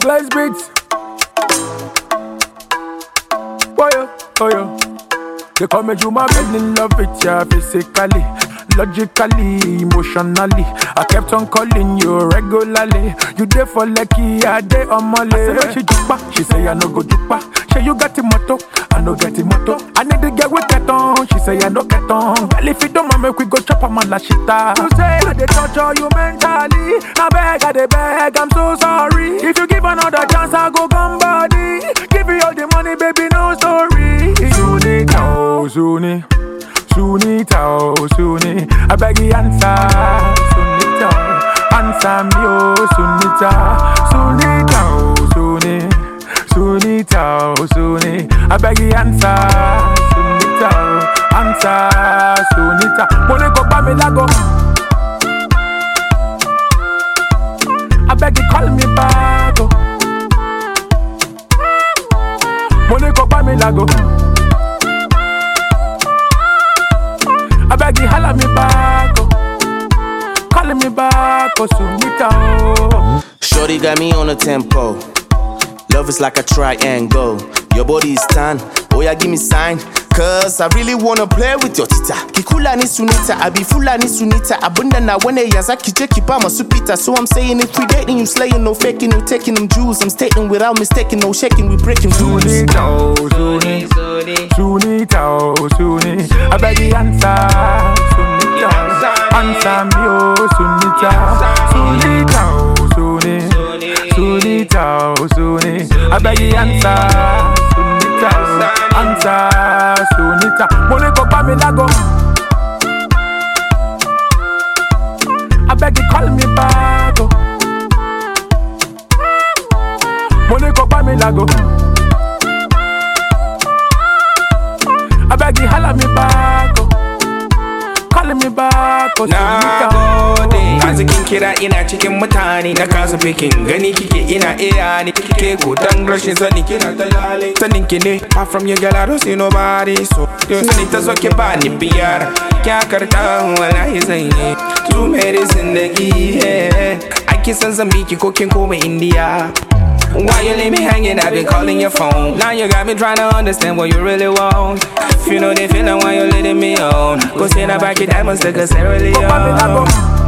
Glaze Beats. Oh yo. They call me Juma, fell in love with ya physically, logically, emotionally. I kept on calling you regularly. You there for lucky, I there on my leg. I say she jupa, she say I no go jupa. Say you got the motto, I no get the motto. I need to get with that on, she say I no get on. Well if you don't want make we go chop a man la shita. You say I dey torture you mentally. Now beg, I dey beg, I'm so sorry. If you give another chance, I go come body. Give you all the money, baby, no story. Suni, I beg you answer, Sunita, answer me, oh, Sunita, Suni, I beg you answer, Sunita, answer, Sunita, money go buy me lago, I beg you call me back, money go buy me lago. I beg you, holla me back, oh. Calling me back, oh, Sunita, oh. Shorty got me on a tempo. Love is like a triangle. Your body is tan, oh yeah, give me sign. Cause I really wanna play with your tita. Kikula ni sunita, I be fula ni sunita. Abunda na wene yazaki jeki pa masupita. So I'm saying if we dating, you slaying, no faking, no taking them Jews. I'm stating without mistaking, no shaking, we breaking rules. Sunita, I beg you answer, Sunita, answer me, oh, Sunita, I beg you answer, Sunita, answer, Sunita, money go buy me lago, I beg you call me back, oh. Money go buy me lago, I beg you holla me back, oh. Calling me back, oh. Na gode, arzikin kira ina cikin mutane. Na kasa fikin gani kike ina iya ne. Kike gudan rashin sani kina ta lale. Sanin ki ne, apart from your girl I don't see nobody. So, sani ta so ki bani biyar. Kya karta wallahi zan yi. Tu mere zindagi hai. Ake san zan biki ko kin koma India. Why you leave me hanging? I've been calling your phone. Now you got me trying to understand what you really want. If you know the feeling why you letting me on. Go send her back your diamonds, like a Sarah Leone.